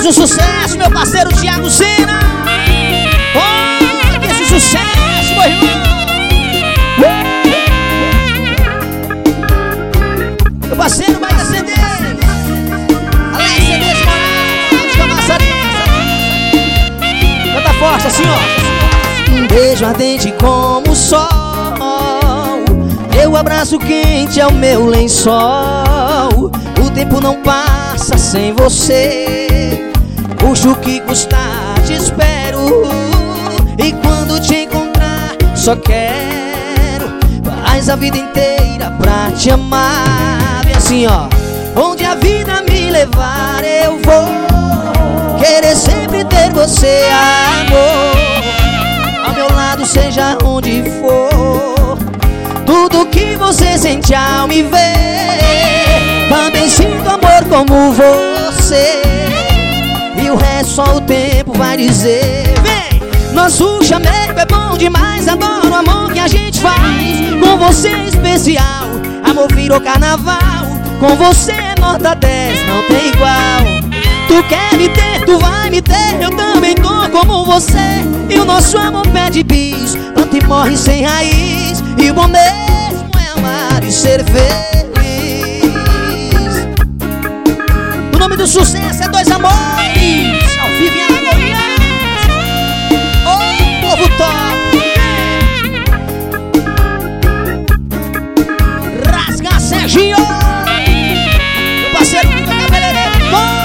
Mais um sucesso, meu parceiro Thiago Sena. Oh, esse sucesso, meu irmão. Meu parceiro vai acender. Alex CDs, Manaus, Camaçari. Canta forte assim, ó. Um beijo ardente como o sol, meu abraço quente é o meu lençol. O tempo não passa sem você, custa o que custar, te espero. E quando te encontrar, só quero mais a vida inteira pra te amar. Vem assim, ó. Onde a vida me levar, eu vou querer sempre ter você, amor, ao meu lado, seja onde for. Tudo que você sente ao me ver, também sinto amor como você. E o resto só o tempo vai dizer. Vem! Nosso chamego é bom demais, adoro o amor que a gente faz. Com você é especial, amor virou carnaval. Com você é nota 10, não tem igual. Tu quer me ter, tu vai me ter, eu também tô como você. E o nosso amor pede bis, planta e morre sem raiz. E o bom mesmo é amar e ser feliz. O nome do sucesso é Dois Amores, ao vivo em Alagoas. Ô, povo top! Rasga Serginho, meu parceiro Kiko Cabeleireiro.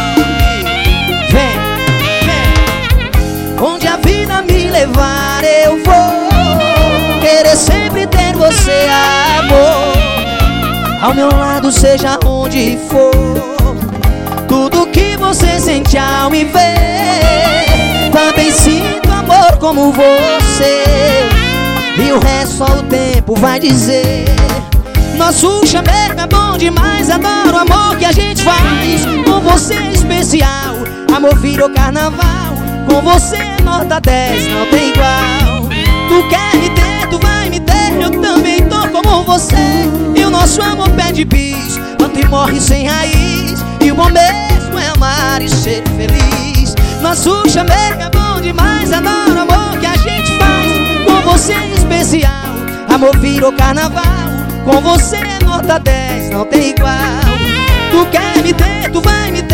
Vem, vem. Onde a vida me levar, eu vou querer sempre ter você, amor, ao meu lado, seja onde for. Tudo que você sente ao me ver, também sinto amor como você. E o resto só o tempo vai dizer. Nosso chamego é bom demais, adoro o amor que a gente faz. Com você é especial, amor virou carnaval. Com você é nota 10, não tem igual. Tu quer me ter, tu vai me ter, eu também tô como você. E o nosso amor pede bis, planta e morre sem raiz. E o bom mesmo é amar e ser feliz. Nosso chamego é bom demais, adoro o amor que a gente faz. Com você é especial, amor virou carnaval. Com você é nota 10, não tem igual. Tu quer me ter, tu vai me ter,